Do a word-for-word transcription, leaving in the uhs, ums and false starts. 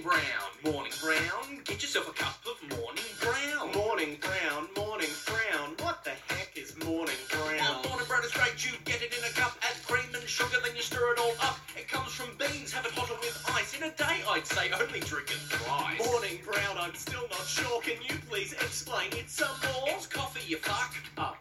Morning Brown. Morning Brown. Get yourself a cup of Morning Brown. Morning Brown, Morning Brown. What the heck is Morning Brown? Well, Morning Brown is great. You get it in a cup, add cream and sugar, then you stir it all up. It comes from beans. Have it hot or with ice. In a day, I'd say only drink it thrice. Morning Brown, I'm still not sure. Can you please explain it some more? It's coffee, you fuck. Oh.